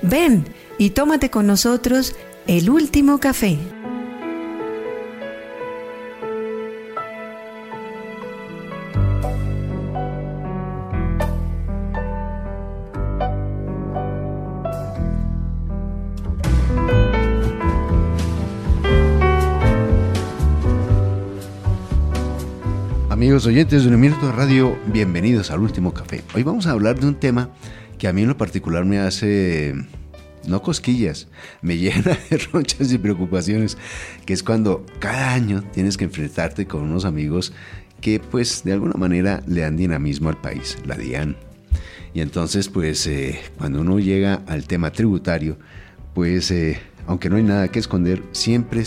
Ven y tómate con nosotros el último café. Amigos oyentes de Un Minuto de Radio, bienvenidos al Último Café. Hoy vamos a hablar de un tema que a mí en lo particular me hace, no cosquillas, me llena de ronchas y preocupaciones, que es cuando cada año tienes que enfrentarte con unos amigos que pues de alguna manera le dan dinamismo al país, la DIAN. Y entonces pues cuando uno llega al tema tributario, pues aunque no hay nada que esconder, siempre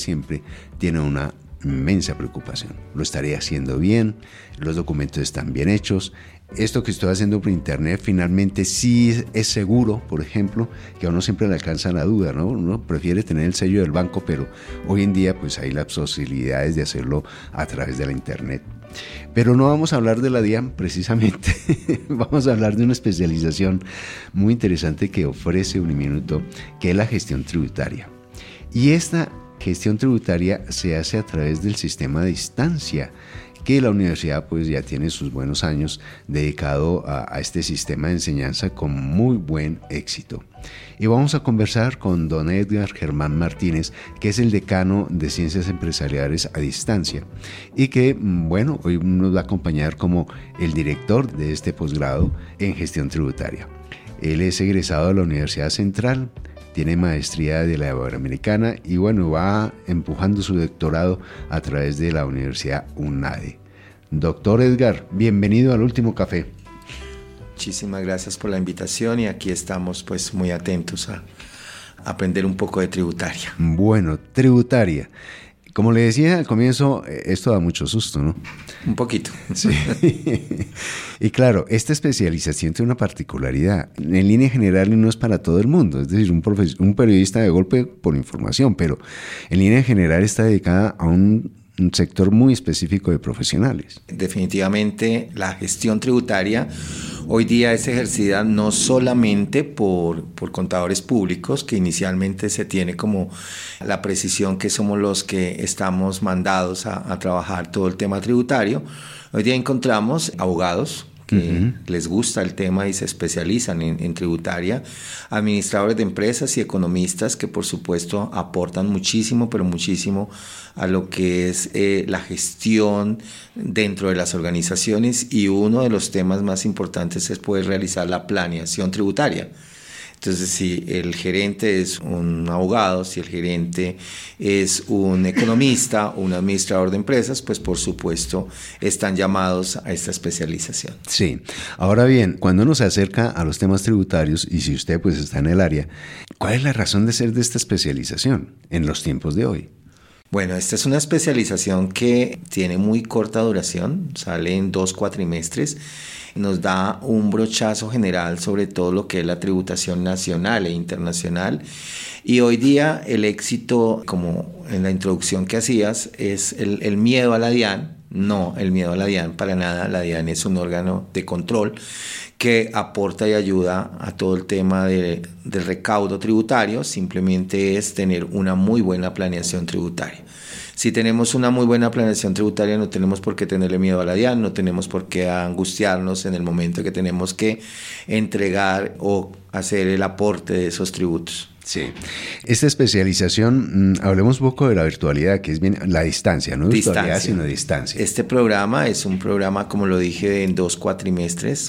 tiene una inmensa preocupación. ¿Lo estaré haciendo bien? ¿Los documentos están bien hechos? ¿Esto que estoy haciendo por internet finalmente sí es seguro? Por ejemplo, que a uno siempre le alcanza la duda, ¿no? Uno prefiere tener el sello del banco, pero hoy en día pues hay las posibilidades de hacerlo a través de la internet. Pero no vamos a hablar de la DIAN precisamente, vamos a hablar de una especialización muy interesante que ofrece Uniminuto, que es la gestión tributaria. Y esta gestión tributaria se hace a través del sistema de distancia, que la universidad pues ya tiene sus buenos años dedicado a este sistema de enseñanza con muy buen éxito. Y vamos a conversar con don Edgar Germán Martínez, que es el decano de Ciencias Empresariales a Distancia y que, bueno, hoy nos va a acompañar como el director de este posgrado en gestión tributaria. Él es egresado de la Universidad Central, tiene maestría de la Iberoamericana y bueno, va empujando su doctorado a través de la Universidad UNADE. Doctor Edgar, bienvenido al Último Café. Muchísimas gracias por la invitación y aquí estamos pues muy atentos a aprender un poco de tributaria. Bueno, tributaria. Como le decía al comienzo, esto da mucho susto, ¿no? Un poquito. Sí. Y claro, esta especialización tiene una particularidad. En línea general no es para todo el mundo. Es decir, un periodista de golpe por información, pero en línea general está dedicada a un sector muy específico de profesionales. Definitivamente la gestión tributaria hoy día es ejercida no solamente por contadores públicos, que inicialmente se tiene como la precisión que somos los que estamos mandados a trabajar todo el tema tributario. Hoy día encontramos abogados que les gusta el tema y se especializan en tributaria, administradores de empresas y economistas que por supuesto aportan muchísimo, pero muchísimo a lo que es la gestión dentro de las organizaciones, y uno de los temas más importantes es poder realizar la planeación tributaria. Entonces, si el gerente es un abogado, si el gerente es un economista o un administrador de empresas, pues por supuesto están llamados a esta especialización. Sí. Ahora bien, cuando uno se acerca a los temas tributarios, y si usted pues está en el área, ¿cuál es la razón de ser de esta especialización en los tiempos de hoy? Bueno, esta es una especialización que tiene muy corta duración, sale en 2 cuatrimestres. Nos da un brochazo general sobre todo lo que es la tributación nacional e internacional. Y hoy día el éxito, como en la introducción que hacías, es el miedo a la DIAN. No, el miedo a la DIAN para nada. La DIAN es un órgano de control que aporta y ayuda a todo el tema del recaudo tributario. Simplemente es tener una muy buena planeación tributaria. Si tenemos una muy buena planeación tributaria, no tenemos por qué tenerle miedo a la DIAN, no tenemos por qué angustiarnos en el momento que tenemos que entregar o hacer el aporte de esos tributos. Sí. Esta especialización, hablemos un poco de la virtualidad, que es bien la distancia, no virtualidad, sino distancia. Este programa es un programa, como lo dije, en 2 cuatrimestres,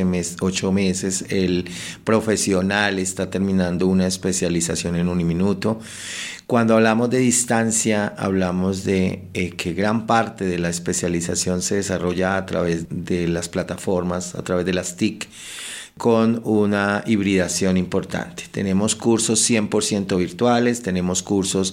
8 meses. El profesional está terminando una especialización en Uniminuto. Cuando hablamos de distancia, hablamos de que gran parte de la especialización se desarrolla a través de las plataformas, a través de las TIC, con una hibridación importante. Tenemos cursos 100% virtuales, tenemos cursos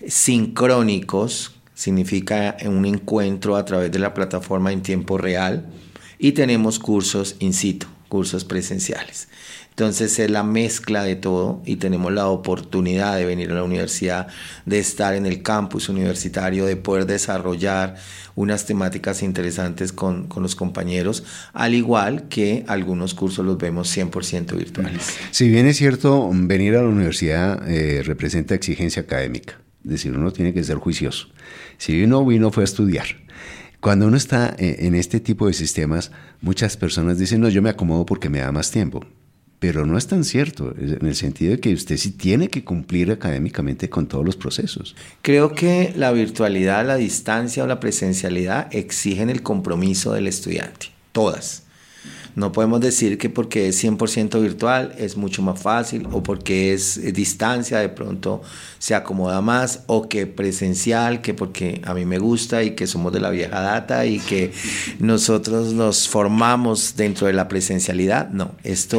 sincrónicos, significa un encuentro a través de la plataforma en tiempo real, y tenemos cursos in situ, cursos presenciales. Entonces es la mezcla de todo y tenemos la oportunidad de venir a la universidad, de estar en el campus universitario, de poder desarrollar unas temáticas interesantes con los compañeros, al igual que algunos cursos los vemos 100% virtuales. Si bien es cierto, venir a la universidad representa exigencia académica, es decir, uno tiene que ser juicioso. Si uno vino fue a estudiar. Cuando uno está en este tipo de sistemas, muchas personas dicen, no, yo me acomodo porque me da más tiempo. Pero no es tan cierto, en el sentido de que usted sí tiene que cumplir académicamente con todos los procesos. Creo que la virtualidad, la distancia o la presencialidad exigen el compromiso del estudiante, todas. No podemos decir que porque es 100% virtual es mucho más fácil, o porque es distancia de pronto se acomoda más, o que presencial, que porque a mí me gusta y que somos de la vieja data y que nosotros nos formamos dentro de la presencialidad. No,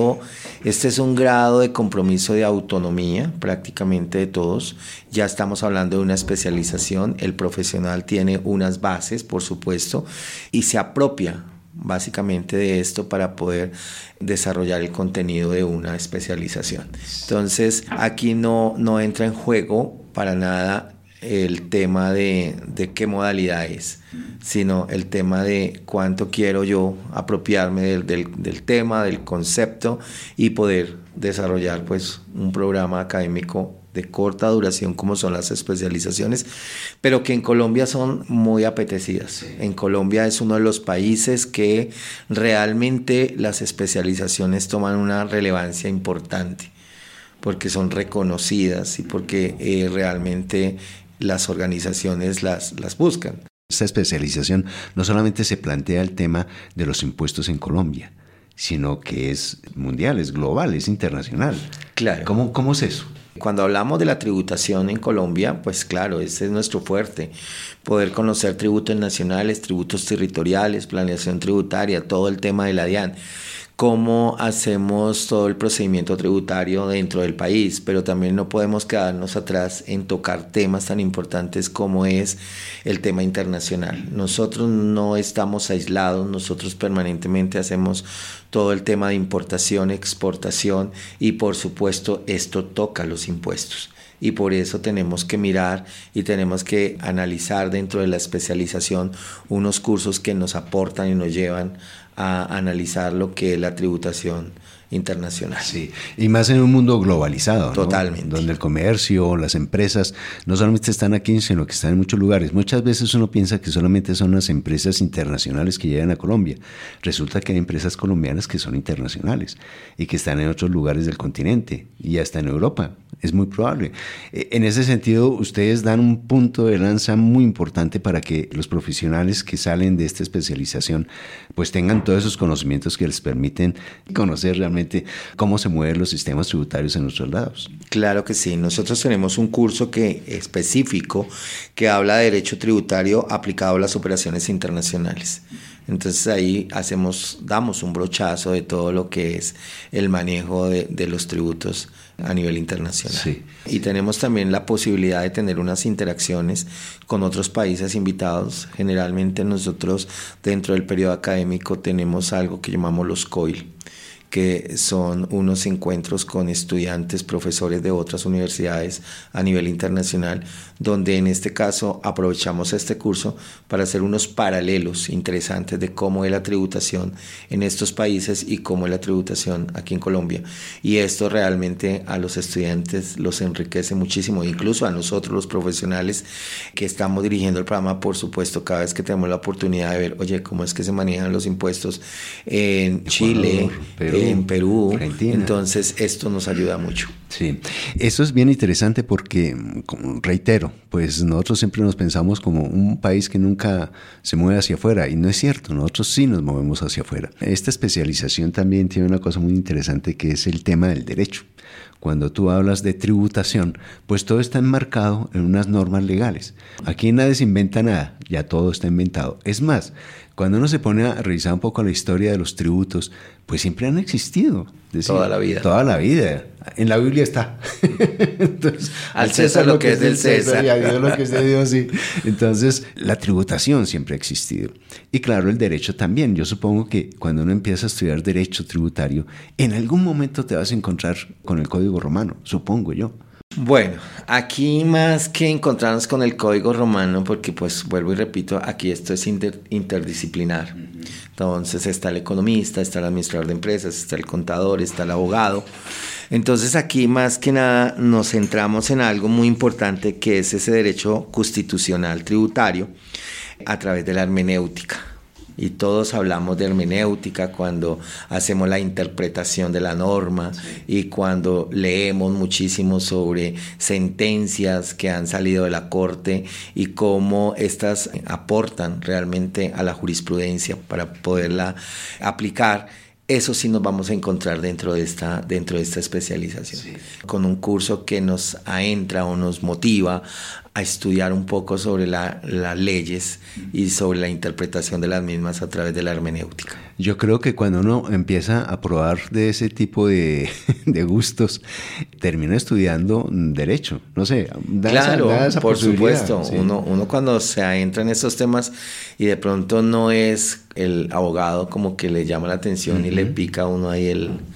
este es un grado de compromiso de autonomía prácticamente de todos. Ya estamos hablando de una especialización, el profesional tiene unas bases, por supuesto, y se apropia básicamente de esto para poder desarrollar el contenido de una especialización. Entonces, aquí no entra en juego para nada el tema de qué modalidad es, sino el tema de cuánto quiero yo apropiarme del tema, del concepto, y poder desarrollar pues un programa académico de corta duración como son las especializaciones, pero que en Colombia son muy apetecidas. En Colombia es uno de los países que realmente las especializaciones toman una relevancia importante, porque son reconocidas y porque realmente las organizaciones las buscan. Esta especialización no solamente se plantea el tema de los impuestos en Colombia, sino que es mundial, es global, es internacional. Claro. ¿Cómo es eso? Cuando hablamos de la tributación en Colombia, pues claro, ese es nuestro fuerte. Poder conocer tributos nacionales, tributos territoriales, planeación tributaria, todo el tema de la DIAN. Cómo hacemos todo el procedimiento tributario dentro del país, pero también no podemos quedarnos atrás en tocar temas tan importantes como es el tema internacional. Nosotros no estamos aislados, nosotros permanentemente hacemos todo el tema de importación, exportación, y por supuesto esto toca los impuestos. Y por eso tenemos que mirar y tenemos que analizar dentro de la especialización unos cursos que nos aportan y nos llevan a analizar lo que es la tributación internacional. Sí, y más en un mundo globalizado, totalmente, ¿no? Donde el comercio, las empresas no solamente están aquí, sino que están en muchos lugares. Muchas veces uno piensa que solamente son las empresas internacionales que llegan a Colombia. Resulta que hay empresas colombianas que son internacionales y que están en otros lugares del continente y hasta en Europa. Es muy probable. En ese sentido, ustedes dan un punto de lanza muy importante para que los profesionales que salen de esta especialización pues tengan todos esos conocimientos que les permiten conocer realmente cómo se mueven los sistemas tributarios en nuestros lados. Claro que sí. Nosotros tenemos un curso específico que habla de derecho tributario aplicado a las operaciones internacionales. Entonces ahí damos un brochazo de todo lo que es el manejo de los tributos a nivel internacional. Sí. Y tenemos también la posibilidad de tener unas interacciones con otros países invitados. Generalmente nosotros dentro del periodo académico tenemos algo que llamamos los COIL, que son unos encuentros con estudiantes, profesores de otras universidades a nivel internacional, donde en este caso aprovechamos este curso para hacer unos paralelos interesantes de cómo es la tributación en estos países y cómo es la tributación aquí en Colombia. Y esto realmente a los estudiantes los enriquece muchísimo, incluso a nosotros los profesionales que estamos dirigiendo el programa, por supuesto, cada vez que tenemos la oportunidad de ver, oye, cómo es que se manejan los impuestos en Chile, en Perú, Argentina. Entonces esto nos ayuda mucho. Sí, eso es bien interesante porque, reitero, pues nosotros siempre nos pensamos como un país que nunca se mueve hacia afuera, y no es cierto, nosotros sí nos movemos hacia afuera. Esta especialización también tiene una cosa muy interesante, que es el tema del derecho. Cuando tú hablas de tributación, pues todo está enmarcado en unas normas legales. Aquí nadie se inventa nada, ya todo está inventado. Es más, cuando uno se pone a revisar un poco la historia de los tributos, pues siempre han existido. Es decir, toda la vida. en la Biblia está. Entonces, al César lo que es del César. Y a Dios lo que es de Dios, sí. Entonces, la tributación siempre ha existido. Y claro, el derecho también. Yo supongo que cuando uno empieza a estudiar derecho tributario, en algún momento te vas a encontrar con el Código Romano, supongo yo. Bueno, aquí más que encontrarnos con el Código Romano, porque pues vuelvo y repito, aquí esto es interdisciplinar. Entonces está el economista, está el administrador de empresas, está el contador, está el abogado. Entonces aquí más que nada nos centramos en algo muy importante que es ese derecho constitucional tributario a través de la hermenéutica. Y todos hablamos de hermenéutica cuando hacemos la interpretación de la norma y cuando leemos muchísimo sobre sentencias que han salido de la Corte y cómo estas aportan realmente a la jurisprudencia para poderla aplicar. Eso sí nos vamos a encontrar dentro de esta especialización, sí. Con un curso que nos adentra o nos motiva a estudiar un poco sobre las leyes y sobre la interpretación de las mismas a través de la hermenéutica. Yo creo que cuando uno empieza a probar de ese tipo de gustos, termina estudiando derecho, no sé. Claro, esa por supuesto. Sí. Uno cuando se adentra en estos temas y de pronto no es el abogado como que le llama la atención y le pica a uno ahí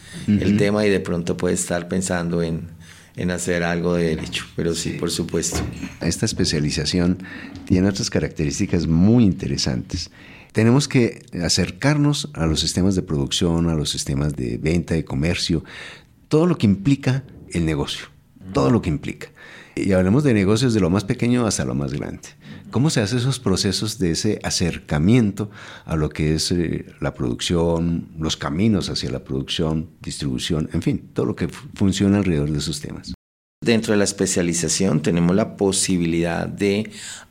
el tema y de pronto puede estar pensando en hacer algo de derecho, pero sí, por supuesto. Esta especialización tiene otras características muy interesantes. Tenemos que acercarnos a los sistemas de producción, a los sistemas de venta, de comercio, todo lo que implica el negocio, todo lo que implica. Y hablemos de negocios de lo más pequeño hasta lo más grande. ¿Cómo se hacen esos procesos de ese acercamiento a lo que es la producción, los caminos hacia la producción, distribución, en fin, todo lo que funciona alrededor de esos temas? Dentro de la especialización tenemos la posibilidad de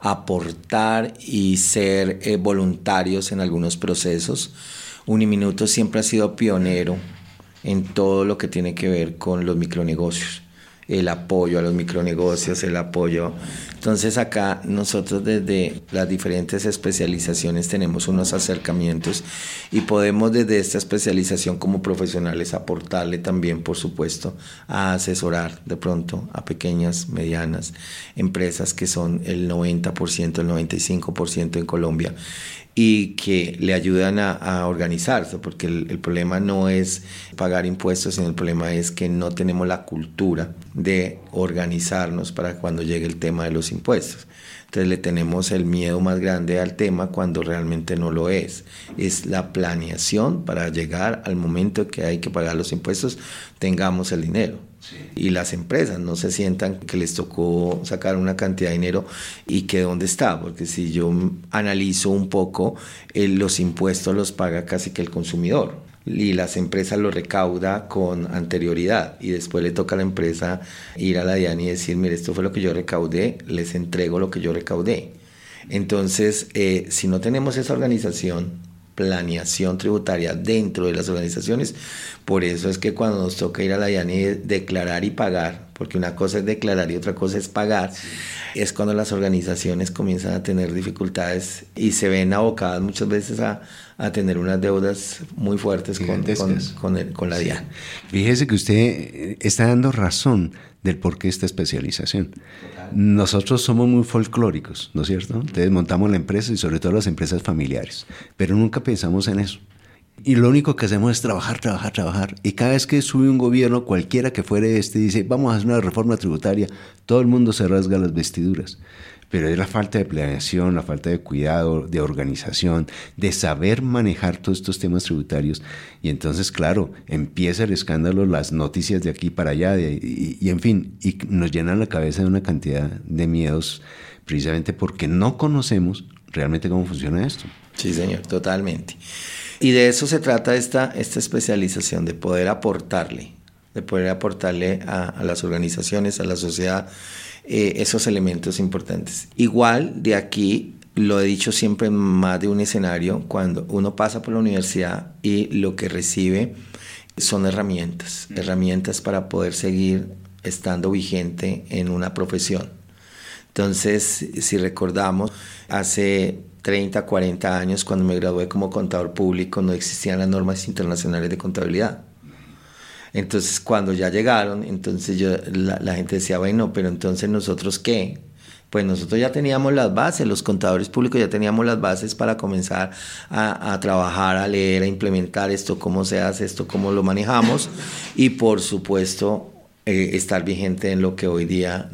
aportar y ser voluntarios en algunos procesos. Uniminuto siempre ha sido pionero en todo lo que tiene que ver con los micronegocios. El apoyo a los micronegocios, el apoyo. Entonces acá nosotros desde las diferentes especializaciones tenemos unos acercamientos y podemos desde esta especialización como profesionales aportarle también, por supuesto, a asesorar de pronto a pequeñas, medianas empresas que son el 90%, el 95% en Colombia y que le ayudan a organizarse, porque el problema no es pagar impuestos, sino el problema es que no tenemos la cultura de organizarnos para cuando llegue el tema de los impuestos. Entonces le tenemos el miedo más grande al tema cuando realmente no lo es. Es la planeación para llegar al momento que hay que pagar los impuestos, tengamos el dinero. Sí. Y las empresas no se sientan que les tocó sacar una cantidad de dinero y que dónde está, porque si yo analizo un poco, los impuestos los paga casi que el consumidor y las empresas lo recauda con anterioridad y después le toca a la empresa ir a la DIAN y decir, mire, esto fue lo que yo recaudé, les entrego lo que yo recaudé. Entonces, si no tenemos esa organización, planeación tributaria dentro de las organizaciones, por eso es que cuando nos toca ir a la DIAN y declarar y pagar, porque una cosa es declarar y otra cosa es pagar, es cuando las organizaciones comienzan a tener dificultades y se ven abocadas muchas veces a tener unas deudas muy fuertes con la DIAN. Fíjese que usted está dando razón del por qué esta especialización. Nosotros somos muy folclóricos, ¿no es cierto? Entonces montamos la empresa y sobre todo las empresas familiares, pero nunca pensamos en eso. Y lo único que hacemos es trabajar. Y cada vez que sube un gobierno, cualquiera que fuere dice, vamos a hacer una reforma tributaria, todo el mundo se rasga las vestiduras. Pero es la falta de planeación, la falta de cuidado, de organización, de saber manejar todos estos temas tributarios. Y entonces, claro, empieza el escándalo, las noticias de aquí para allá, y en fin, y nos llenan la cabeza de una cantidad de miedos, precisamente porque no conocemos realmente cómo funciona esto. Sí, señor, totalmente. Y de eso se trata esta especialización, de poder aportarle a las organizaciones, a la sociedad, esos elementos importantes. Igual de aquí, lo he dicho siempre en más de un escenario, cuando uno pasa por la universidad y lo que recibe son herramientas para poder seguir estando vigente en una profesión. Entonces, si recordamos, hace 30, 40 años, cuando me gradué como contador público, no existían las normas internacionales de contabilidad. Entonces, cuando ya llegaron, entonces la gente decía, bueno, pero entonces ¿nosotros qué? Pues nosotros ya teníamos las bases, los contadores públicos ya teníamos las bases para comenzar a trabajar, a leer, a implementar esto, cómo se hace esto, cómo lo manejamos y por supuesto estar vigente en lo que hoy día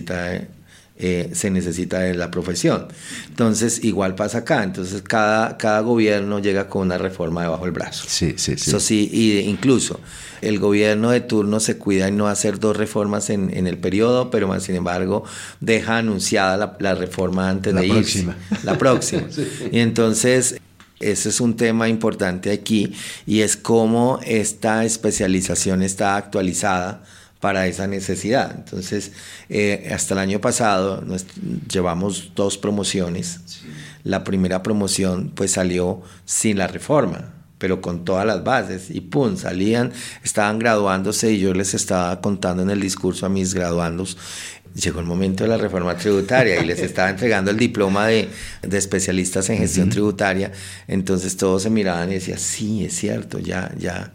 se necesita de la profesión. Entonces, igual pasa acá. Entonces, cada gobierno llega con una reforma debajo del brazo. Sí. Eso sí, y incluso el gobierno de turno se cuida en no hacer 2 reformas en el periodo, pero más sin embargo deja anunciada la reforma antes de irse. La próxima. Sí. Y entonces, ese es un tema importante aquí, y es cómo esta especialización está actualizada para esa necesidad. Entonces, hasta el año pasado llevamos 2 promociones. Sí. La primera promoción pues salió sin la reforma, pero con todas las bases, y pum, estaban graduándose, y yo les estaba contando en el discurso a mis graduandos, llegó el momento de la reforma tributaria y les estaba entregando el diploma de especialistas en gestión tributaria. Entonces todos se miraban y decían, sí, es cierto, ya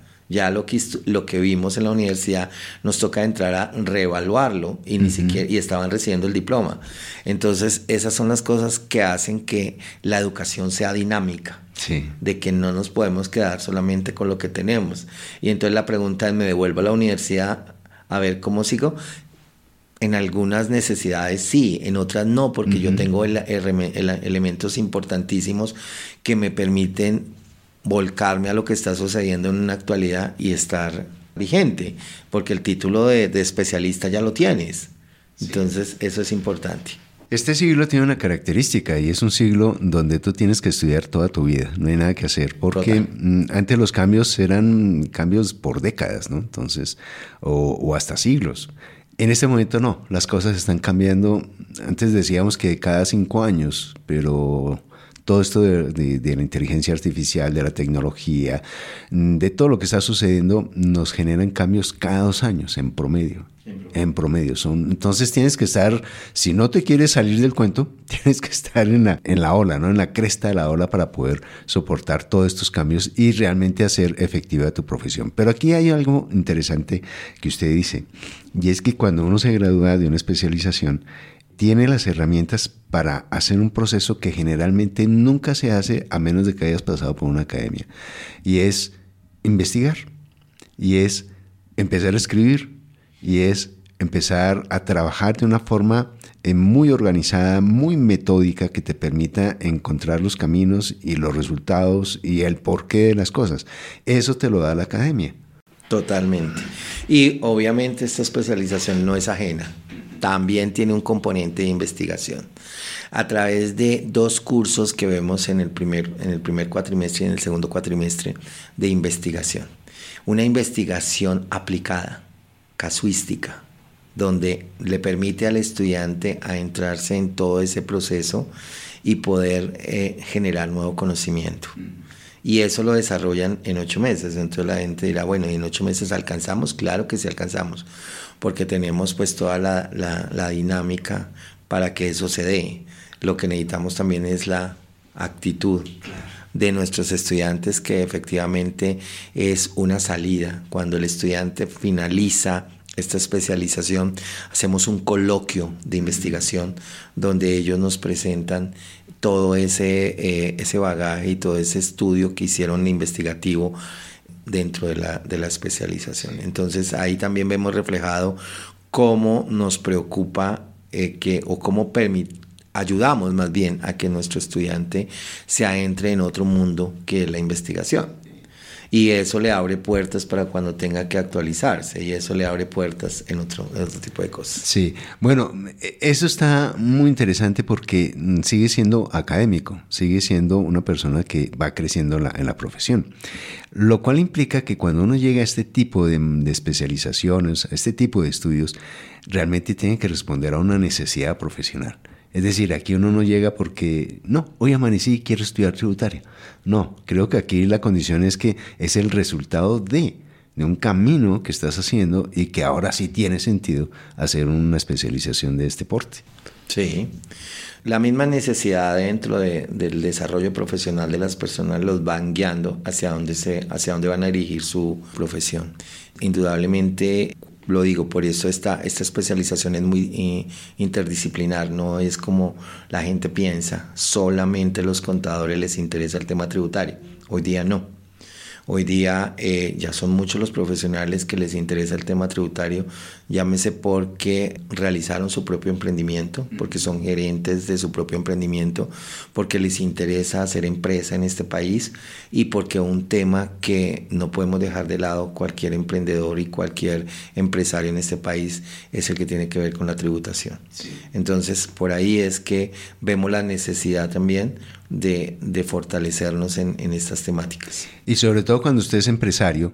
lo que vimos en la universidad nos toca entrar a reevaluarlo, y ni siquiera, y estaban recibiendo el diploma. Entonces esas son las cosas que hacen que la educación sea dinámica. Sí. De que no nos podemos quedar solamente con lo que tenemos. Y entonces la pregunta es, ¿me devuelvo a la universidad a ver cómo sigo? En algunas necesidades sí, en otras no, porque yo tengo elementos importantísimos que me permiten volcarme a lo que está sucediendo en una actualidad y estar vigente, porque el título de especialista ya lo tienes. Entonces, eso es importante. Este siglo tiene una característica, y es un siglo donde tú tienes que estudiar toda tu vida, no hay nada que hacer, porque antes los cambios eran cambios por décadas, ¿no? Entonces, o hasta siglos. En este momento no, las cosas están cambiando. Antes decíamos que cada 5 años, pero todo esto de la inteligencia artificial, de la tecnología, de todo lo que está sucediendo, nos generan cambios cada 2 años en promedio. Entonces tienes que estar, si no te quieres salir del cuento, tienes que estar en la ola, ¿no? En la cresta de la ola, para poder soportar todos estos cambios y realmente hacer efectiva tu profesión. Pero aquí hay algo interesante que usted dice, y es que cuando uno se gradúa de una especialización, tiene las herramientas para hacer un proceso que generalmente nunca se hace a menos de que hayas pasado por una academia, y es investigar, y es empezar a escribir, y es empezar a trabajar de una forma muy organizada, muy metódica, que te permita encontrar los caminos y los resultados y el porqué de las cosas. Eso te lo da la academia. Totalmente. Y obviamente esta especialización no es ajena. También tiene un componente de investigación. A través de 2 cursos que vemos en el primer cuatrimestre y en el segundo cuatrimestre de investigación. Una investigación aplicada, casuística, donde le permite al estudiante adentrarse en todo ese proceso y poder generar nuevo conocimiento. Y eso lo desarrollan en 8 meses. Entonces la gente dirá, bueno, ¿y en 8 meses alcanzamos? Claro que sí alcanzamos, porque tenemos pues toda la dinámica para que eso se dé. Lo que necesitamos también es la actitud de nuestros estudiantes, que efectivamente es una salida. Cuando el estudiante finaliza esta especialización, hacemos un coloquio de investigación donde ellos nos presentan todo ese bagaje y todo ese estudio que hicieron investigativo dentro de la especialización. Entonces ahí también vemos reflejado cómo nos preocupa cómo ayudamos más bien a que nuestro estudiante se adentre en otro mundo que la investigación. Y eso le abre puertas para cuando tenga que actualizarse, y eso le abre puertas en otro tipo de cosas. Sí, bueno, eso está muy interesante porque sigue siendo académico, sigue siendo una persona que va creciendo en la profesión. Lo cual implica que cuando uno llega a este tipo de especializaciones, a este tipo de estudios, realmente tiene que responder a una necesidad profesional. Es decir, aquí uno no llega porque, no, hoy amanecí y quiero estudiar tributaria. No, creo que aquí la condición es que es el resultado de de un camino que estás haciendo y que ahora sí tiene sentido hacer una especialización de este porte. Sí, la misma necesidad dentro del desarrollo profesional de las personas los van guiando hacia dónde van a dirigir su profesión. Indudablemente, lo digo, por eso esta especialización es muy interdisciplinar, no es como la gente piensa, solamente a los contadores les interesa el tema tributario. Hoy día no. Hoy día ya son muchos los profesionales que les interesa el tema tributario, llámese porque realizaron su propio emprendimiento, porque son gerentes de su propio emprendimiento, porque les interesa hacer empresa en este país y porque un tema que no podemos dejar de lado cualquier emprendedor y cualquier empresario en este país es el que tiene que ver con la tributación. Sí. Entonces, por ahí es que vemos la necesidad también de fortalecernos en estas temáticas. Y sobre todo cuando usted es empresario,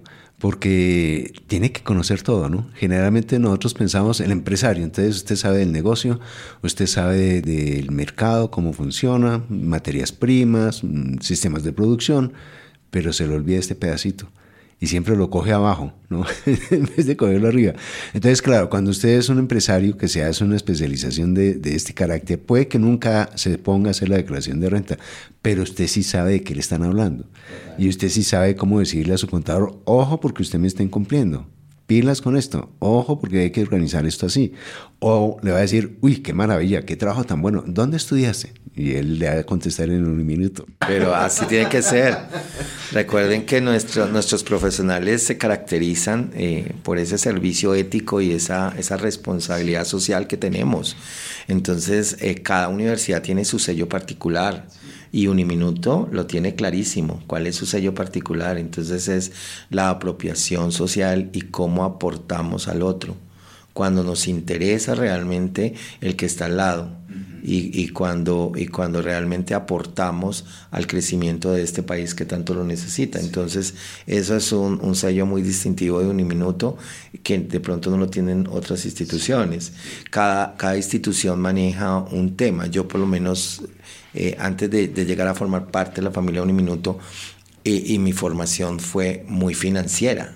porque tiene que conocer todo, ¿no? Generalmente nosotros pensamos el empresario, entonces usted sabe del negocio, usted sabe del mercado, cómo funciona, materias primas, sistemas de producción, pero se le olvida este pedacito. Y siempre lo coge abajo, ¿no? En vez de cogerlo arriba. Entonces, claro, cuando usted es un empresario que se hace una especialización de este carácter, puede que nunca se ponga a hacer la declaración de renta, pero usted sí sabe de qué le están hablando. Y usted sí sabe cómo decirle a su contador, ojo porque usted me está incumpliendo. Pilas con esto, ojo porque hay que organizar esto así. O le va a decir, uy, qué maravilla, qué trabajo tan bueno, ¿dónde estudiaste? Y él le va a contestar en un minuto. Pero así tiene que ser. Recuerden que nuestros profesionales se caracterizan por ese servicio ético y esa responsabilidad social que tenemos. Entonces, cada universidad tiene su sello particular. Y Uniminuto lo tiene clarísimo, cuál es su sello particular. Entonces es la apropiación social y cómo aportamos al otro. Cuando nos interesa realmente el que está al lado y cuando realmente aportamos al crecimiento de este país que tanto lo necesita. Entonces eso es un sello muy distintivo de Uniminuto que de pronto no lo tienen otras instituciones. Cada institución maneja un tema. Yo por lo menos antes de llegar a formar parte de la familia Uniminuto y mi formación fue muy financiera.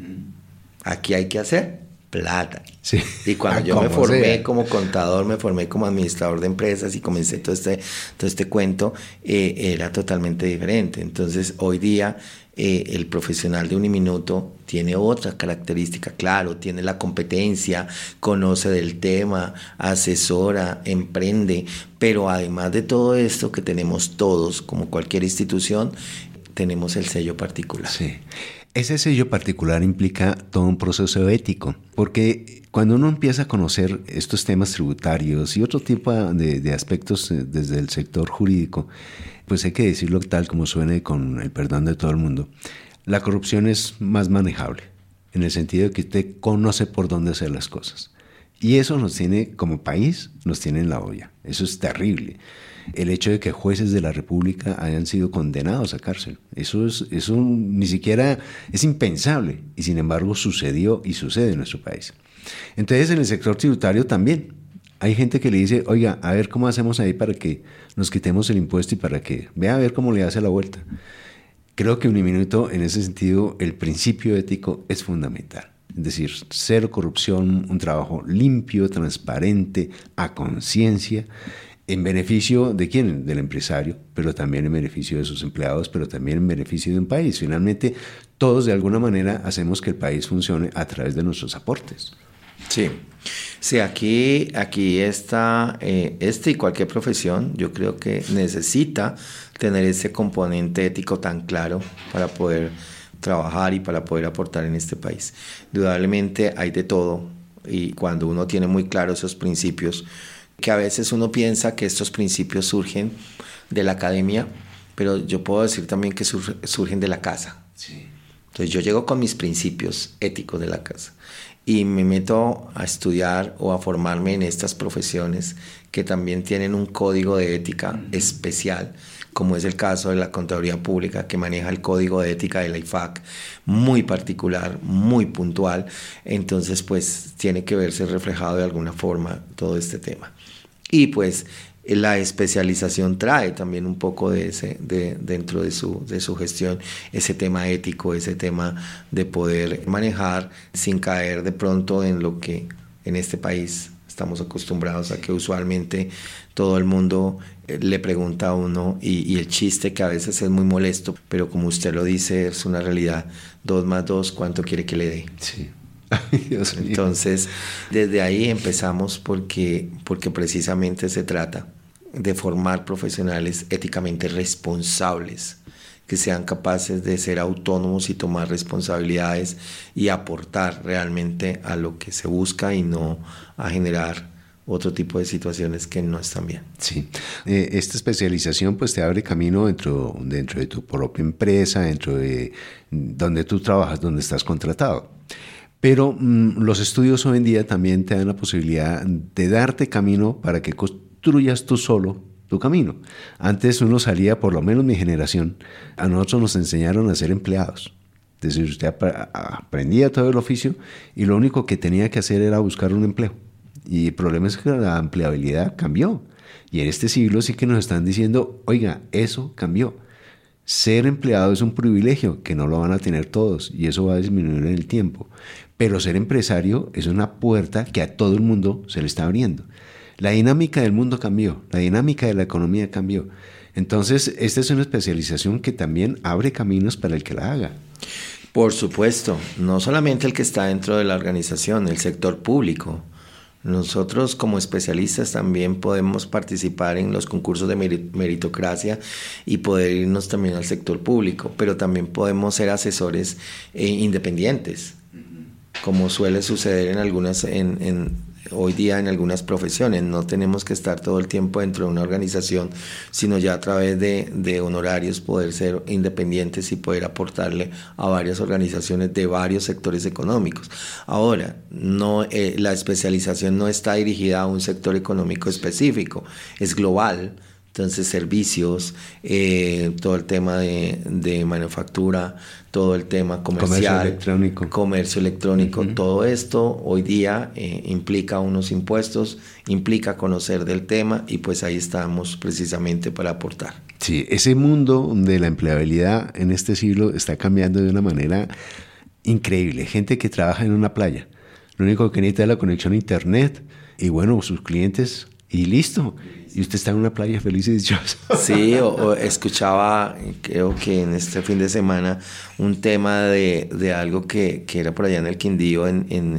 Aquí hay que hacer plata. Sí. Y cuando yo me formé como contador, me formé como administrador de empresas y comencé todo este cuento, era totalmente diferente. Entonces hoy día el profesional de Uniminuto tiene otra característica, claro, tiene la competencia, conoce del tema, asesora, emprende, pero además de todo esto que tenemos todos, como cualquier institución, tenemos el sello particular. Sí. Ese sello particular implica todo un proceso ético, porque cuando uno empieza a conocer estos temas tributarios y otro tipo de aspectos desde el sector jurídico, pues hay que decirlo tal como suene con el perdón de todo el mundo, la corrupción es más manejable, en el sentido de que usted conoce por dónde hacer las cosas. Y eso nos tiene, como país, nos tiene en la olla. Eso es terrible. El hecho de que jueces de la República hayan sido condenados a cárcel. Eso ni siquiera es impensable. Y sin embargo sucedió y sucede en nuestro país. Entonces en el sector tributario también. Hay gente que le dice, oiga, a ver cómo hacemos ahí para que nos quitemos el impuesto y para que vea a ver cómo le hace la vuelta. Creo que Uniminuto, en ese sentido, el principio ético es fundamental. Es decir, cero corrupción, un trabajo limpio, transparente, a conciencia, en beneficio de quién, del empresario, pero también en beneficio de sus empleados, pero también en beneficio de un país. Finalmente, todos de alguna manera hacemos que el país funcione a través de nuestros aportes. Sí, aquí está, y cualquier profesión, yo creo que necesita tener ese componente ético tan claro para poder trabajar y para poder aportar en este país. Indudablemente hay de todo, y cuando uno tiene muy claros esos principios, que a veces uno piensa que estos principios surgen de la academia, pero yo puedo decir también que surgen de la casa. Sí. Entonces yo llego con mis principios éticos de la casa y me meto a estudiar o a formarme en estas profesiones que también tienen un código de ética especial, como es el caso de la Contaduría Pública, que maneja el código de ética de la IFAC, muy particular, muy puntual. Entonces, pues, tiene que verse reflejado de alguna forma todo este tema. Y pues la especialización trae también un poco dentro de su gestión ese tema ético, ese tema de poder manejar sin caer de pronto en lo que en este país estamos acostumbrados a, que usualmente todo el mundo le pregunta a uno, y el chiste, que a veces es muy molesto, pero como usted lo dice, es una realidad: 2 más 2, ¿cuánto quiere que le dé? Sí. Ay, Dios mío. Entonces, desde ahí empezamos, porque precisamente se trata de formar profesionales éticamente responsables, que sean capaces de ser autónomos y tomar responsabilidades y aportar realmente a lo que se busca, y no a generar otro tipo de situaciones que no están bien. Sí, esta especialización pues te abre camino dentro de tu propia empresa, dentro de donde tú trabajas, donde estás contratado. Pero los estudios hoy en día también te dan la posibilidad de darte camino para que construyas tú solo tu camino. Antes uno salía, por lo menos mi generación, a nosotros nos enseñaron a ser empleados. Es decir, usted aprendía todo el oficio y lo único que tenía que hacer era buscar un empleo. Y el problema es que la empleabilidad cambió. Y en este siglo sí que nos están diciendo, oiga, eso cambió. Ser empleado es un privilegio que no lo van a tener todos, y eso va a disminuir en el tiempo. Pero ser empresario es una puerta que a todo el mundo se le está abriendo. La dinámica del mundo cambió, la dinámica de la economía cambió. Entonces, esta es una especialización que también abre caminos para el que la haga. Por supuesto, no solamente el que está dentro de la organización, el sector público. Nosotros como especialistas también podemos participar en los concursos de meritocracia y poder irnos también al sector público, pero también podemos ser asesores independientes, como suele suceder en algunas, hoy día en algunas profesiones. No tenemos que estar todo el tiempo dentro de una organización, sino ya a través de honorarios poder ser independientes y poder aportarle a varias organizaciones de varios sectores económicos. Ahora, la especialización no está dirigida a un sector económico específico, es global. Entonces, servicios, todo el tema de manufactura, todo el tema comercial, comercio electrónico, uh-huh. Todo esto hoy día implica unos impuestos, implica conocer del tema, y pues ahí estamos precisamente para aportar. Sí, ese mundo de la empleabilidad en este siglo está cambiando de una manera increíble. Gente que trabaja en una playa, lo único que necesita es la conexión a internet y bueno, sus clientes, y listo. Y usted está en una playa feliz y dichoso. Sí, o escuchaba, creo que en este fin de semana, un tema de algo que era por allá en el Quindío, en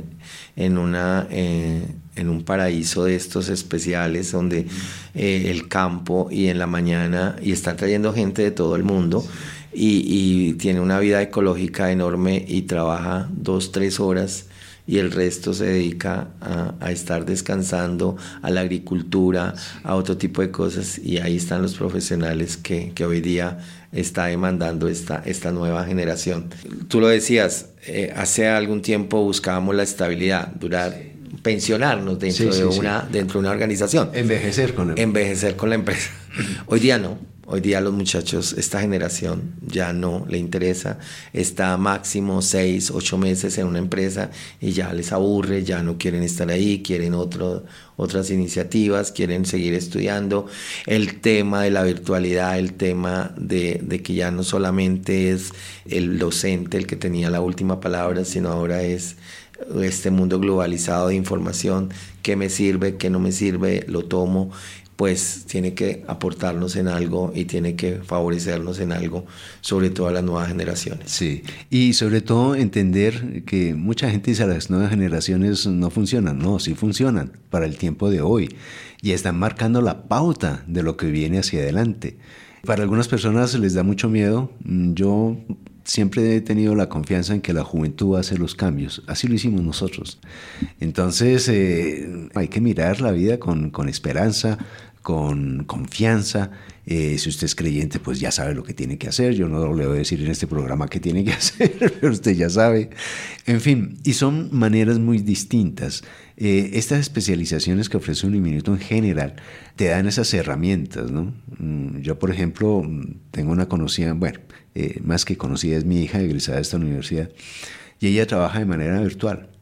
un paraíso de estos especiales, donde el campo, y en la mañana, y están trayendo gente de todo el mundo, y tiene una vida ecológica enorme, y trabaja 2-3 horas, y el resto se dedica a estar descansando, a la agricultura, a otro tipo de cosas, y ahí están los profesionales que hoy día está demandando esta nueva generación. Tú lo decías, hace algún tiempo buscábamos la estabilidad, pensionarnos dentro de una organización. Envejecer con la empresa. Hoy día no. Hoy día los muchachos, esta generación, ya no le interesa. Está máximo 6-8 meses en una empresa y ya les aburre, ya no quieren estar ahí, quieren otras iniciativas, quieren seguir estudiando. El tema de la virtualidad, el tema de que ya no solamente es el docente el que tenía la última palabra, sino ahora es este mundo globalizado de información. ¿Qué me sirve? ¿Qué no me sirve? Lo tomo. Pues tiene que aportarnos en algo y tiene que favorecernos en algo, sobre todo a las nuevas generaciones. Sí, y sobre todo entender que mucha gente dice las nuevas generaciones no funcionan. No, sí funcionan para el tiempo de hoy y están marcando la pauta de lo que viene hacia adelante. Para algunas personas les da mucho miedo. Yo siempre he tenido la confianza en que la juventud hace los cambios. Así lo hicimos nosotros. Entonces hay que mirar la vida con esperanza, con confianza. Si usted es creyente, pues ya sabe lo que tiene que hacer. Yo no le voy a decir en este programa qué tiene que hacer, pero usted ya sabe. En fin, y son maneras muy distintas. Estas especializaciones que ofrece Uniminuto en general te dan esas herramientas, ¿no? Yo, por ejemplo, tengo una conocida, más que conocida, es mi hija egresada de esta universidad, y ella trabaja de manera virtual.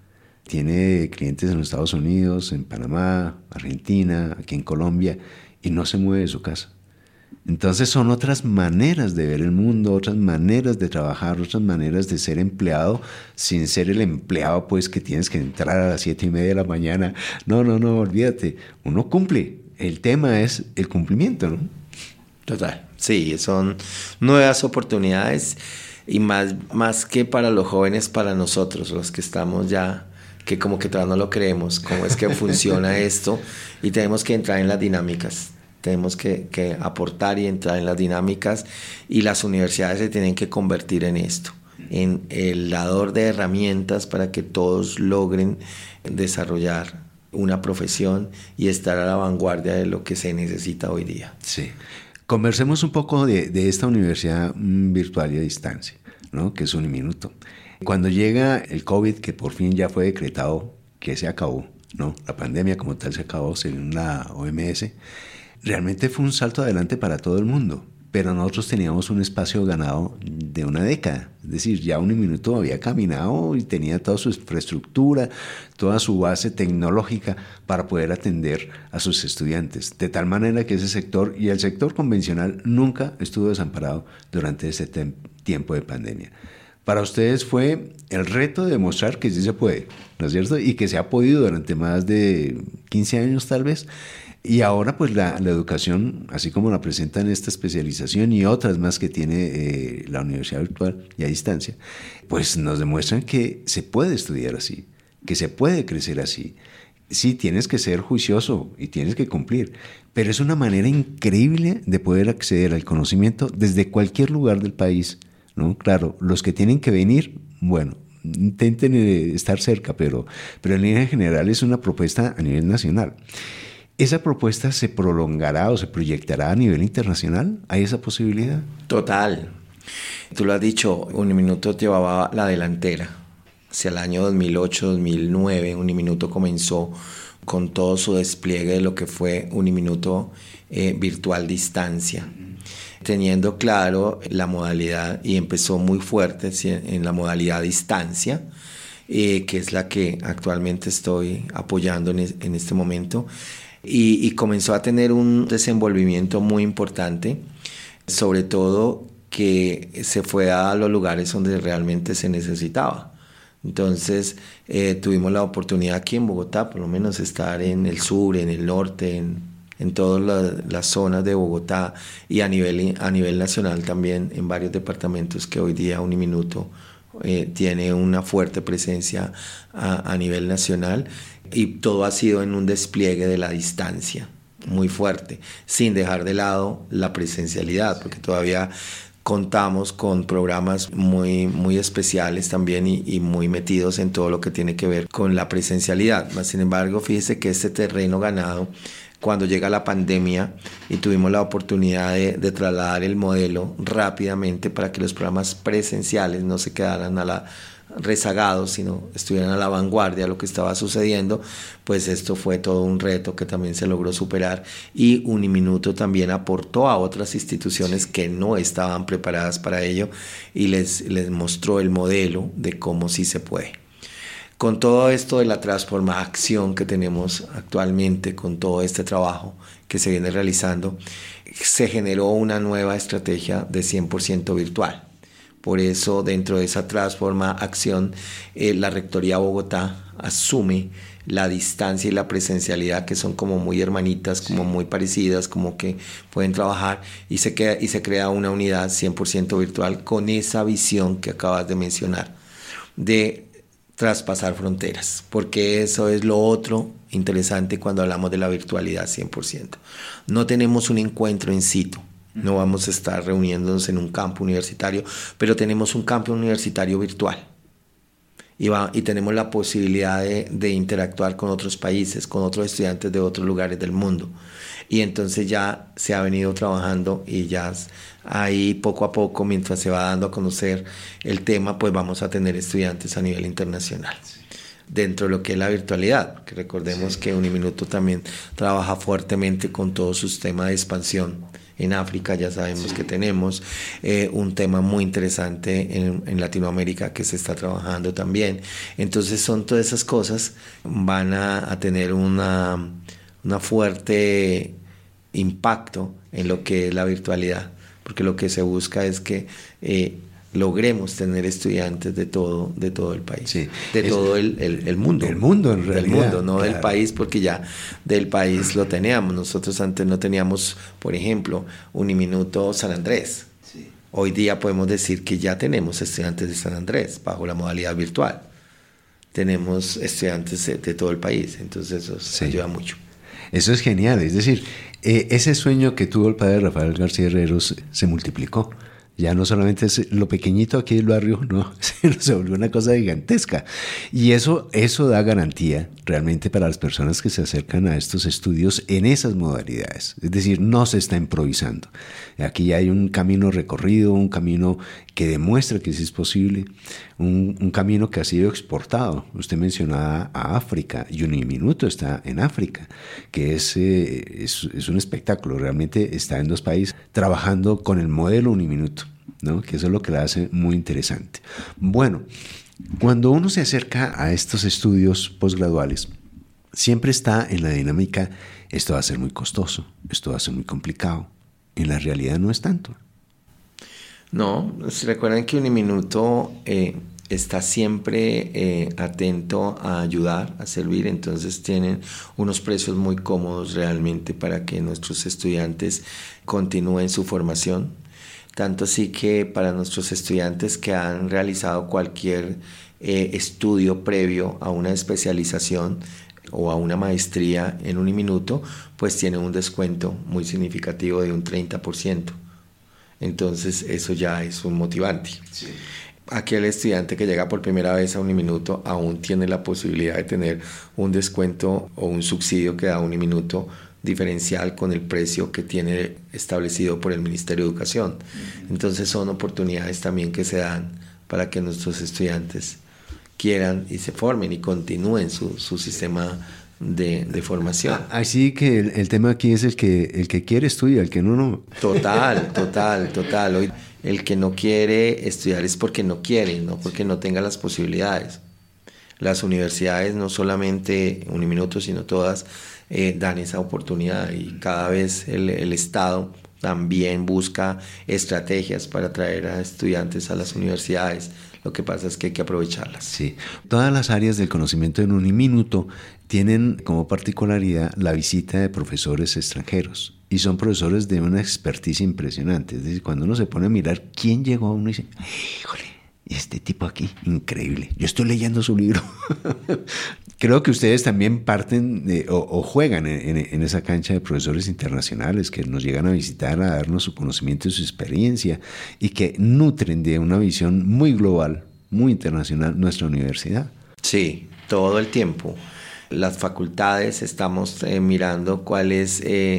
tiene clientes en los Estados Unidos, en Panamá, Argentina, aquí en Colombia, y no se mueve de su casa. Entonces son otras maneras de ver el mundo, otras maneras de trabajar, otras maneras de ser empleado sin ser el empleado pues que tienes que entrar a las 7:30 de la mañana. No, olvídate, uno cumple. El tema es el cumplimiento, ¿no? Total, sí, son nuevas oportunidades y más que para los jóvenes, para nosotros, los que estamos ya, que como que todavía no lo creemos, cómo es que funciona esto y tenemos que entrar en las dinámicas. Tenemos que aportar y entrar en las dinámicas y las universidades se tienen que convertir en esto, en el dador de herramientas para que todos logren desarrollar una profesión y estar a la vanguardia de lo que se necesita hoy día. Sí. Conversemos un poco de esta universidad virtual y a distancia, ¿no? Que es Uniminuto. Cuando llega el COVID, que por fin ya fue decretado que se acabó, ¿no? La pandemia como tal se acabó según la OMS. Realmente fue un salto adelante para todo el mundo, pero nosotros teníamos un espacio ganado de una década. Es decir, ya Uniminuto había caminado y tenía toda su infraestructura, toda su base tecnológica para poder atender a sus estudiantes. De tal manera que ese sector y el sector convencional nunca estuvo desamparado durante ese tiempo de pandemia. Para ustedes fue el reto de demostrar que sí se puede, ¿no es cierto? Y que se ha podido durante más de 15 años tal vez. Y ahora pues la educación, así como la presentan esta especialización y otras más que tiene la Universidad Virtual y a Distancia, pues nos demuestran que se puede estudiar así, que se puede crecer así. Sí, tienes que ser juicioso y tienes que cumplir, pero es una manera increíble de poder acceder al conocimiento desde cualquier lugar del país, ¿no? Claro, los que tienen que venir, bueno, intenten estar cerca, pero en línea general es una propuesta a nivel nacional. ¿Esa propuesta se prolongará o se proyectará a nivel internacional? ¿Hay esa posibilidad? Total. Tú lo has dicho, Uniminuto llevaba la delantera. Hacia el año 2008-2009, Uniminuto comenzó con todo su despliegue de lo que fue Uniminuto virtual distancia, teniendo claro la modalidad, y empezó muy fuerte en la modalidad distancia, que es la que actualmente estoy apoyando en este momento. Y comenzó a tener un desenvolvimiento muy importante, sobre todo que se fue a los lugares donde realmente se necesitaba. Entonces tuvimos la oportunidad aquí en Bogotá, por lo menos estar en el sur, en el norte, en todas las zonas de Bogotá y a nivel nacional también en varios departamentos que hoy día Uniminuto tiene una fuerte presencia a nivel nacional. Y todo ha sido en un despliegue de la distancia muy fuerte, sin dejar de lado la presencialidad, porque todavía contamos con programas muy especiales también y muy metidos en todo lo que tiene que ver con la presencialidad. Sin embargo, fíjese que este terreno ganado, cuando llega la pandemia y tuvimos la oportunidad de trasladar el modelo rápidamente para que los programas presenciales no se quedaran rezagados, sino estuvieran a la vanguardia de lo que estaba sucediendo, pues esto fue todo un reto que también se logró superar, y Uniminuto también aportó a otras instituciones que no estaban preparadas para ello y les mostró el modelo de cómo sí se puede. Con todo esto de la transformación que tenemos actualmente, con todo este trabajo que se viene realizando, se generó una nueva estrategia de 100% virtual. Por eso, dentro de esa acción, la Rectoría de Bogotá asume la distancia y la presencialidad, que son como muy hermanitas, como muy parecidas, como que pueden trabajar, y se crea una unidad 100% virtual con esa visión que acabas de mencionar, de traspasar fronteras, porque eso es lo otro interesante cuando hablamos de la virtualidad 100%. No tenemos un encuentro in situ. No vamos a estar reuniéndonos en un campo universitario, pero tenemos un campo universitario virtual y tenemos la posibilidad de interactuar con otros países, con otros estudiantes de otros lugares del mundo. Y entonces ya se ha venido trabajando y ya ahí poco a poco, mientras se va dando a conocer el tema, pues vamos a tener estudiantes a nivel internacional. Dentro de lo que es la virtualidad, que recordemos que Uniminuto también trabaja fuertemente con todo su sistema de expansión En África ya sabemos que tenemos un tema muy interesante en Latinoamérica que se está trabajando también. Entonces son todas esas cosas, van a tener una fuerte impacto en lo que es la virtualidad, porque lo que se busca es que logremos tener estudiantes de todo el país, sí, todo el mundo. El mundo, en realidad. Del mundo, no del país, porque ya del país lo teníamos. Nosotros antes no teníamos, por ejemplo, Uniminuto San Andrés. Sí. Hoy día podemos decir que ya tenemos estudiantes de San Andrés bajo la modalidad virtual. Tenemos estudiantes de todo el país, entonces eso ayuda mucho. Eso es genial, es decir, ese sueño que tuvo el padre Rafael García Herreros se multiplicó. Ya no solamente es lo pequeñito aquí del barrio, no, se volvió una cosa gigantesca. Y eso da garantía realmente para las personas que se acercan a estos estudios en esas modalidades. Es decir, no se está improvisando. Aquí hay un camino recorrido, un camino que demuestra que sí es posible, un camino que ha sido exportado. Usted mencionaba a África, y Uniminuto está en África, que es un espectáculo. Realmente está en 2 países trabajando con el modelo Uniminuto, ¿no? Que eso es lo que la hace muy interesante. Bueno, cuando uno se acerca a estos estudios posgraduales, siempre está en la dinámica, esto va a ser muy costoso, esto va a ser muy complicado. En la realidad no es tanto. No, recuerden que Uniminuto está siempre atento a ayudar, a servir, entonces tienen unos precios muy cómodos realmente para que nuestros estudiantes continúen su formación. Tanto así que para nuestros estudiantes que han realizado cualquier estudio previo a una especialización o a una maestría en Uniminuto, pues tienen un descuento muy significativo de un 30%. Entonces eso ya es un motivante. Sí. Aquel estudiante que llega por primera vez a Uniminuto aún tiene la posibilidad de tener un descuento o un subsidio que da Uniminuto diferencial con el precio que tiene establecido por el Ministerio de Educación. Entonces son oportunidades también que se dan para que nuestros estudiantes quieran y se formen y continúen su sistema de formación. Así que el tema aquí es el que quiere estudia, el que no. Total. Hoy el que no quiere estudiar es porque no quiere, no porque no tenga las posibilidades. Las universidades, no solamente Uniminuto, sino todas, dan esa oportunidad y cada vez el Estado también busca estrategias para atraer a estudiantes a las universidades. Lo que pasa es que hay que aprovecharlas. Sí. Todas las áreas del conocimiento en Uniminuto tienen como particularidad la visita de profesores extranjeros y son profesores de una experticia impresionante. Es decir, cuando uno se pone a mirar quién llegó a uno y dice, híjole, este tipo aquí, increíble. Yo estoy leyendo su libro. Creo que ustedes también parten o juegan en esa cancha de profesores internacionales que nos llegan a visitar, a darnos su conocimiento y su experiencia y que nutren de una visión muy global, muy internacional nuestra universidad. Sí, todo el tiempo. Las facultades estamos mirando cuáles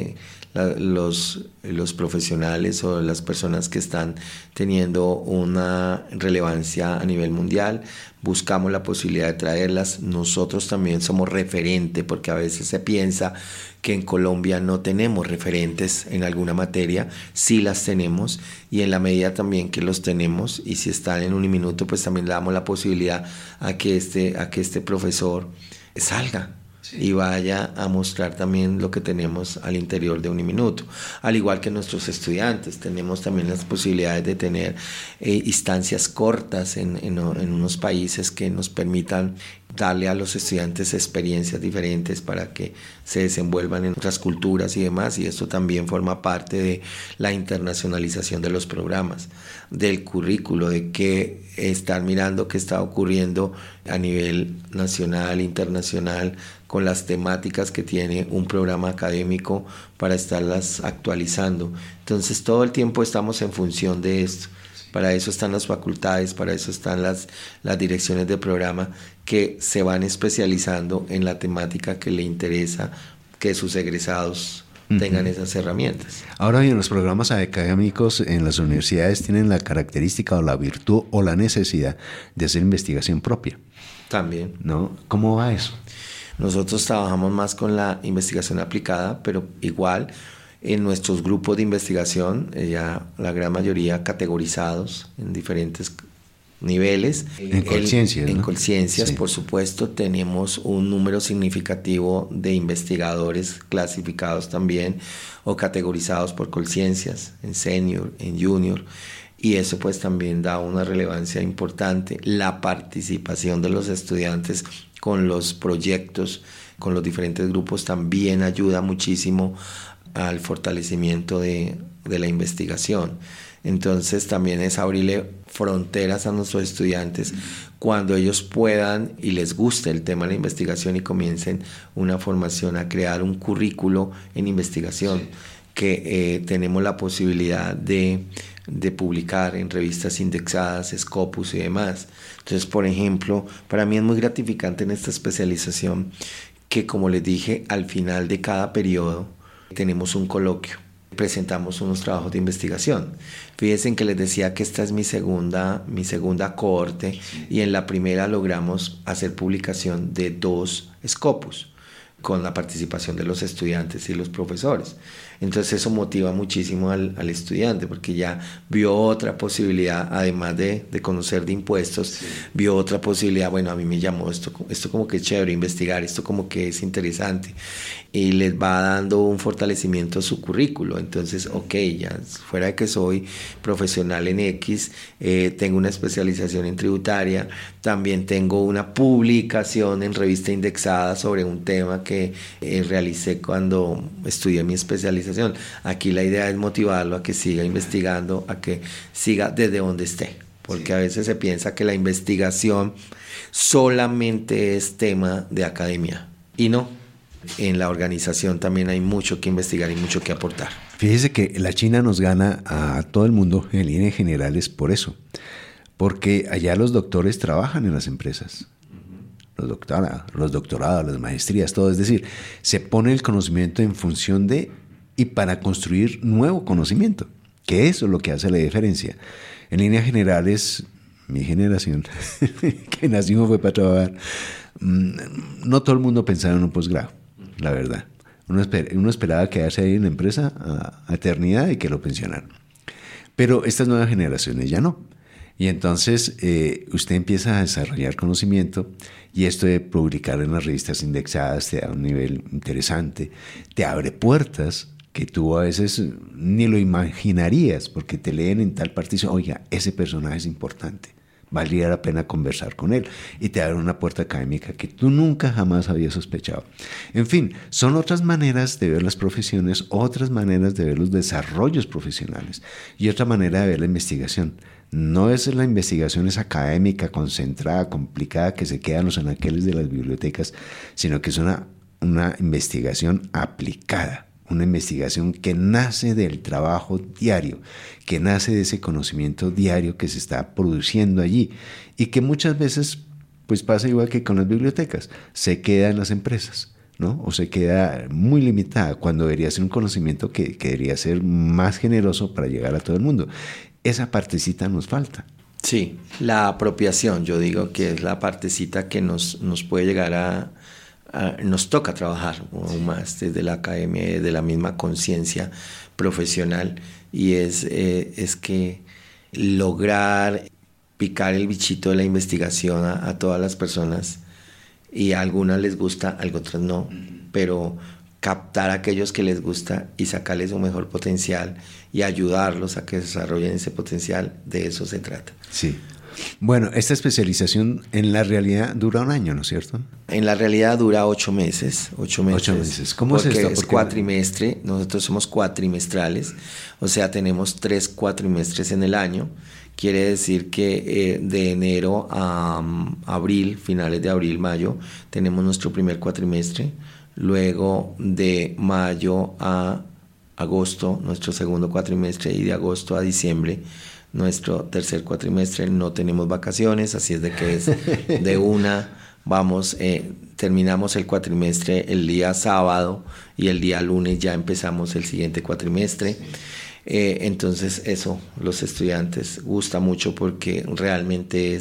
los profesionales o las personas que están teniendo una relevancia a nivel mundial, buscamos la posibilidad de traerlas. Nosotros también somos referente, porque a veces se piensa que en Colombia no tenemos referentes en alguna materia, sí las tenemos, y en la medida también que los tenemos, y si están en Uniminuto, pues también le damos la posibilidad a que este profesor salga. Sí. Y vaya a mostrar también lo que tenemos al interior de Uniminuto. Al igual que nuestros estudiantes, tenemos también las posibilidades de tener instancias cortas en unos países que nos permitan darle a los estudiantes experiencias diferentes para que se desenvuelvan en otras culturas y demás, y esto también forma parte de la internacionalización de los programas, del currículo, de que estar mirando qué está ocurriendo a nivel nacional, internacional, con las temáticas que tiene un programa académico para estarlas actualizando. Entonces todo el tiempo estamos en función de esto. Para eso están las facultades, para eso están las direcciones de programa que se van especializando en la temática que le interesa que sus egresados tengan esas herramientas. Ahora bien, los programas académicos en las universidades tienen la característica o la virtud o la necesidad de hacer investigación propia. También. ¿No? ¿Cómo va eso? Nosotros trabajamos más con la investigación aplicada, pero igual en nuestros grupos de investigación, ya la gran mayoría categorizados en diferentes niveles. En conciencias, En ¿no? conciencias, Sí. por supuesto, tenemos un número significativo de investigadores clasificados también o categorizados por conciencias, en senior, en junior, y eso pues también da una relevancia importante. La participación de los estudiantes con los proyectos, con los diferentes grupos, también ayuda muchísimo al fortalecimiento de la investigación. Entonces también es abrirle fronteras a nuestros estudiantes cuando ellos puedan y les guste el tema de la investigación y comiencen una formación a crear un currículo en investigación que tenemos la posibilidad de publicar en revistas indexadas, Scopus y demás. Entonces, por ejemplo, para mí es muy gratificante en esta especialización que, como les dije, al final de cada periodo tenemos un coloquio. Presentamos unos trabajos de investigación. Fíjense que les decía que esta es mi segunda cohorte, y en la primera logramos hacer publicación de 2 Scopus con la participación de los estudiantes y los profesores. Entonces eso motiva muchísimo al estudiante, porque ya vio otra posibilidad, además de conocer de impuestos, vio otra posibilidad. Bueno, a mí me llamó esto como que es chévere investigar, esto como que es interesante, y les va dando un fortalecimiento a su currículo. Entonces, ok, ya fuera de que soy profesional en X, tengo una especialización en tributaria, también tengo una publicación en revista indexada sobre un tema que realicé cuando estudié mi especialización. Aquí la idea es motivarlo a que siga investigando, a que siga desde donde esté, porque a veces se piensa que la investigación solamente es tema de academia, y no. En la organización también hay mucho que investigar y mucho que aportar. Fíjese que la China nos gana a todo el mundo en líneas generales por eso, porque allá los doctores trabajan en las empresas. Los doctorados, las maestrías, todo. Es decir, se pone el conocimiento en función de y para construir nuevo conocimiento, que eso es lo que hace la diferencia. En líneas generales, mi generación, que nacimos fue para trabajar, no todo el mundo pensaba en un posgrado, la verdad. Uno esperaba quedarse ahí en la empresa a eternidad y que lo pensionaran. Pero estas nuevas generaciones ya no. Y entonces usted empieza a desarrollar conocimiento, y esto de publicar en las revistas indexadas te da un nivel interesante, te abre puertas que tú a veces ni lo imaginarías, porque te leen en tal parte y dicen, oiga, ese personaje es importante, valdría la pena conversar con él, y te abre una puerta académica que tú nunca jamás habías sospechado. En fin, son otras maneras de ver las profesiones, otras maneras de ver los desarrollos profesionales y otra manera de ver la investigación. No es la investigación esa académica, concentrada, complicada, que se queda en los anaqueles de las bibliotecas, sino que es una investigación aplicada, una investigación que nace del trabajo diario, que nace de ese conocimiento diario que se está produciendo allí, y que muchas veces pues pasa igual que con las bibliotecas, se queda en las empresas, ¿no? O se queda muy limitada, cuando debería ser un conocimiento que debería ser más generoso para llegar a todo el mundo. Esa partecita nos falta. Sí, la apropiación, yo digo que es la partecita que nos puede llegar nos toca trabajar aún más desde la academia, desde la misma conciencia profesional, y es que lograr picar el bichito de la investigación a todas las personas, y a algunas les gusta, a otras no, pero captar a aquellos que les gusta y sacarles su mejor potencial y ayudarlos a que desarrollen ese potencial, de eso se trata. Sí. Bueno, esta especialización en la realidad dura 1 año, ¿no es cierto? En la realidad dura 8 meses. 8 meses. ¿Cómo es esto? Porque es cuatrimestre, nosotros somos cuatrimestrales, o sea, tenemos 3 cuatrimestres en el año. Quiere decir que de enero a abril, finales de abril, mayo, tenemos nuestro primer cuatrimestre. Luego de mayo a agosto, nuestro segundo cuatrimestre, y de agosto a diciembre, nuestro tercer cuatrimestre. No tenemos vacaciones, así es de que es de una, terminamos el cuatrimestre el día sábado, y el día lunes ya empezamos el siguiente cuatrimestre. Entonces eso, los estudiantes gusta mucho porque realmente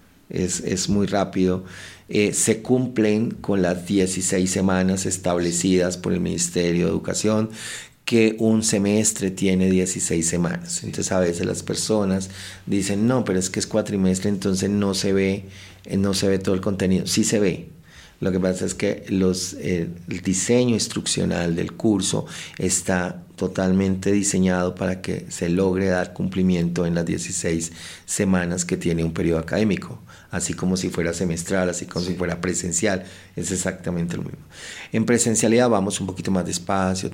es muy rápido. Se cumplen con las 16 semanas establecidas por el Ministerio de Educación, que un semestre tiene 16 semanas. Entonces a veces las personas dicen, no, pero es que es cuatrimestre, entonces no se ve todo el contenido. Sí se ve. Lo que pasa es que el diseño instruccional del curso está totalmente diseñado para que se logre dar cumplimiento en las 16 semanas que tiene un periodo académico, así como si fuera semestral, así como si fuera presencial, es exactamente lo mismo. En presencialidad vamos un poquito más despacio,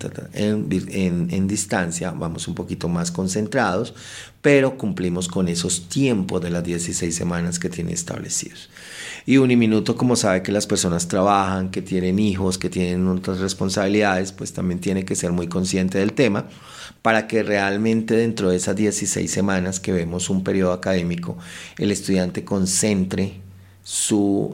en distancia vamos un poquito más concentrados, pero cumplimos con esos tiempos de las 16 semanas que tiene establecidos. Y Uniminuto, como sabe que las personas trabajan, que tienen hijos, que tienen otras responsabilidades, pues también tiene que ser muy consciente del tema para que realmente dentro de esas 16 semanas que vemos un periodo académico, el estudiante concentre su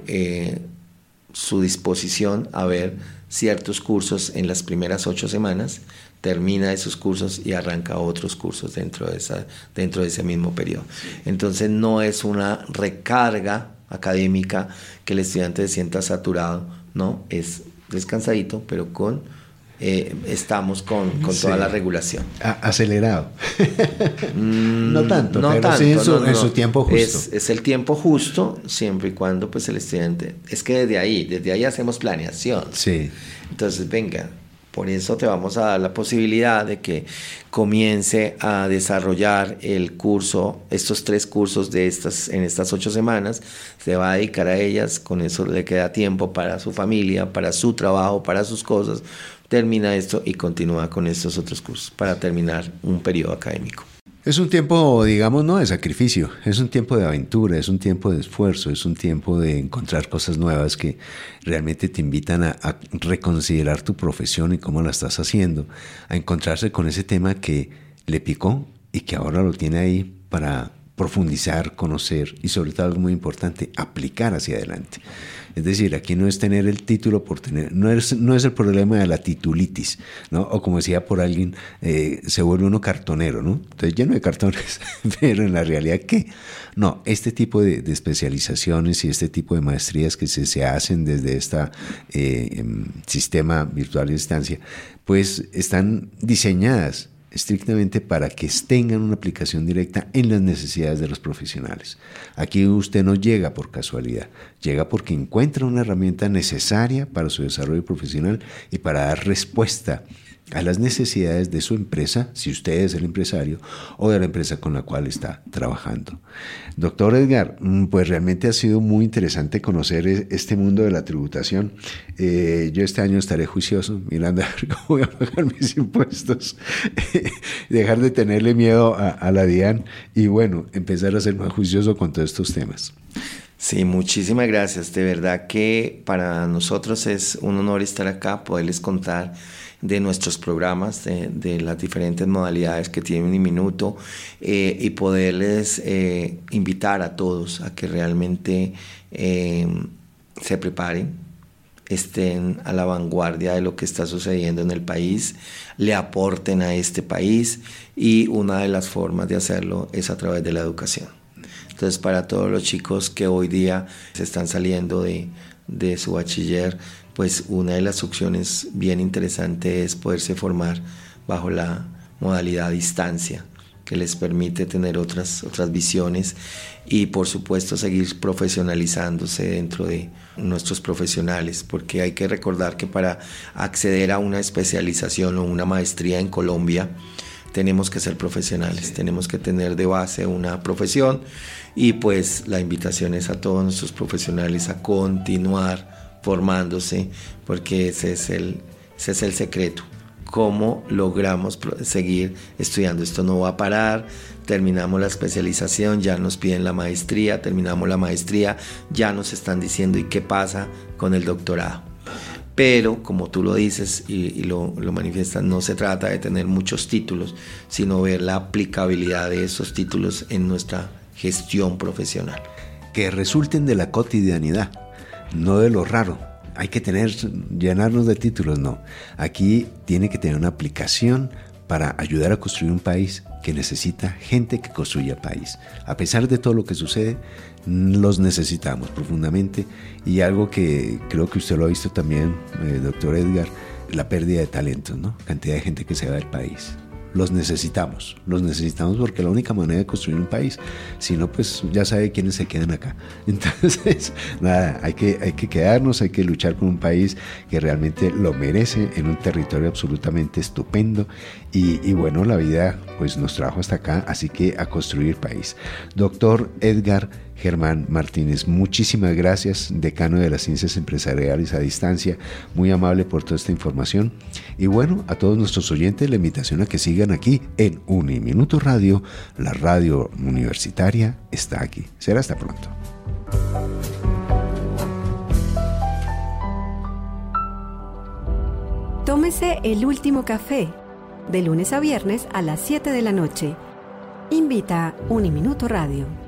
disposición a ver ciertos cursos en las primeras 8 semanas, termina esos cursos y arranca otros cursos dentro de ese mismo periodo. Entonces no es una recarga académica que el estudiante se sienta saturado, no, es descansadito, pero estamos con toda la regulación. Acelerado. No tanto, pero sí en su tiempo justo. Es el tiempo justo, siempre y cuando pues el estudiante, es que desde ahí hacemos planeación. Sí. Entonces, venga, por eso te vamos a dar la posibilidad de que comience a desarrollar el curso, estos 3 cursos en estas 8 semanas, se va a dedicar a ellas, con eso le queda tiempo para su familia, para su trabajo, para sus cosas, termina esto y continúa con estos otros cursos para terminar un periodo académico. Es un tiempo, digamos, no de sacrificio, es un tiempo de aventura, es un tiempo de esfuerzo, es un tiempo de encontrar cosas nuevas que realmente te invitan a reconsiderar tu profesión y cómo la estás haciendo, a encontrarse con ese tema que le picó y que ahora lo tiene ahí para profundizar, conocer y sobre todo algo muy importante, aplicar hacia adelante. Es decir, aquí no es tener el título por tener, no es el problema de la titulitis, ¿no? O como decía por alguien, se vuelve uno cartonero, ¿no? Entonces lleno de cartones, pero en la realidad, ¿qué? No, este tipo de especializaciones y este tipo de maestrías que se hacen desde este sistema virtual de distancia, pues están diseñadas estrictamente para que tengan una aplicación directa en las necesidades de los profesionales. Aquí usted no llega por casualidad, llega porque encuentra una herramienta necesaria para su desarrollo profesional y para dar respuesta a las necesidades de su empresa, si usted es el empresario, o de la empresa con la cual está trabajando. Doctor Edgar, pues realmente ha sido muy interesante conocer este mundo de la tributación. Yo este año estaré juicioso, mirando a ver cómo voy a pagar mis impuestos, dejar de tenerle miedo a la DIAN y bueno, empezar a ser más juicioso con todos estos temas. Sí, muchísimas gracias. De verdad que para nosotros es un honor estar acá, poderles contar de nuestros programas, de las diferentes modalidades que tiene Uniminuto y poderles invitar a todos a que realmente se preparen, estén a la vanguardia de lo que está sucediendo en el país, le aporten a este país y una de las formas de hacerlo es a través de la educación. Entonces, para todos los chicos que hoy día se están saliendo de su bachiller, pues una de las opciones bien interesantes es poderse formar bajo la modalidad a distancia, que les permite tener otras visiones y por supuesto seguir profesionalizándose dentro de nuestros profesionales, porque hay que recordar que para acceder a una especialización o una maestría en Colombia tenemos que ser profesionales, sí. Tenemos que tener de base una profesión y pues la invitación es a todos nuestros profesionales a continuar formándose, porque ese es el secreto. ¿Cómo logramos seguir estudiando? Esto no va a parar, terminamos la especialización, ya nos piden la maestría, terminamos la maestría, ya nos están diciendo ¿y qué pasa con el doctorado? Pero, como tú lo dices y lo manifiestas, no se trata de tener muchos títulos, sino ver la aplicabilidad de esos títulos en nuestra gestión profesional. Que resulten de la cotidianidad, no de lo raro. Hay que llenarnos de títulos, no. Aquí tiene que tener una aplicación para ayudar a construir un país que necesita gente que construya país. A pesar de todo lo que sucede, los necesitamos profundamente y algo que creo que usted lo ha visto también, doctor Edgar, la pérdida de talentos, ¿no? Cantidad de gente que se va del país. Los necesitamos porque es la única manera de construir un país. Si no, pues ya sabe quiénes se quedan acá. Entonces, nada, hay que quedarnos, hay que luchar por un país que realmente lo merece, en un territorio absolutamente estupendo. Y bueno, la vida pues nos trajo hasta acá, así que a construir país. Doctor Edgar Germán Martínez, muchísimas gracias, decano de las Ciencias Empresariales a Distancia, muy amable por toda esta información. Y bueno, a todos nuestros oyentes, la invitación a que sigan aquí en Uniminuto Radio. La radio universitaria está aquí. Será hasta pronto. Tómese el último café, de lunes a viernes a las 7 de la noche. Invita Uniminuto Radio.